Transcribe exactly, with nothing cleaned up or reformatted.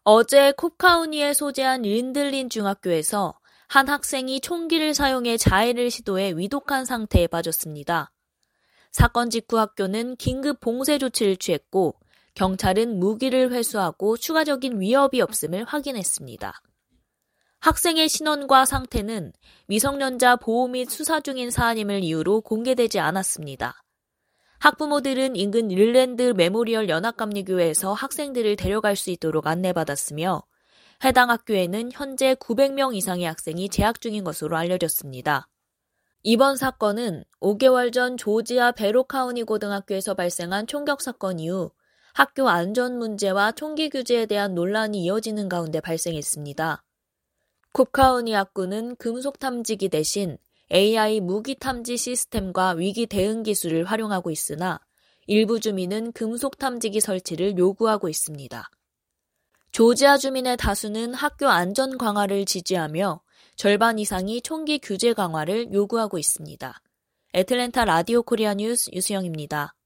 어제 콥카우니에 소재한 린들린 중학교에서 한 학생이 총기를 사용해 자해를 시도해 위독한 상태에 빠졌습니다. 사건 직후 학교는 긴급 봉쇄 조치를 취했고 경찰은 무기를 회수하고 추가적인 위협이 없음을 확인했습니다. 학생의 신원과 상태는 미성년자 보호 및 수사 중인 사안임을 이유로 공개되지 않았습니다. 학부모들은 인근 릴랜드 메모리얼 연합감리교회에서 학생들을 데려갈 수 있도록 안내받았으며 해당 학교에는 현재 구백 명 이상의 학생이 재학 중인 것으로 알려졌습니다. 이번 사건은 오 개월 전 조지아 베로카우니 고등학교에서 발생한 총격 사건 이후 학교 안전 문제와 총기 규제에 대한 논란이 이어지는 가운데 발생했습니다. 콥카우니 학교는 금속 탐지기 대신 에이아이 무기 탐지 시스템과 위기 대응 기술을 활용하고 있으나 일부 주민은 금속 탐지기 설치를 요구하고 있습니다. 조지아 주민의 다수는 학교 안전 강화를 지지하며 절반 이상이 총기 규제 강화를 요구하고 있습니다. 애틀랜타 라디오 코리아 뉴스 유수영입니다.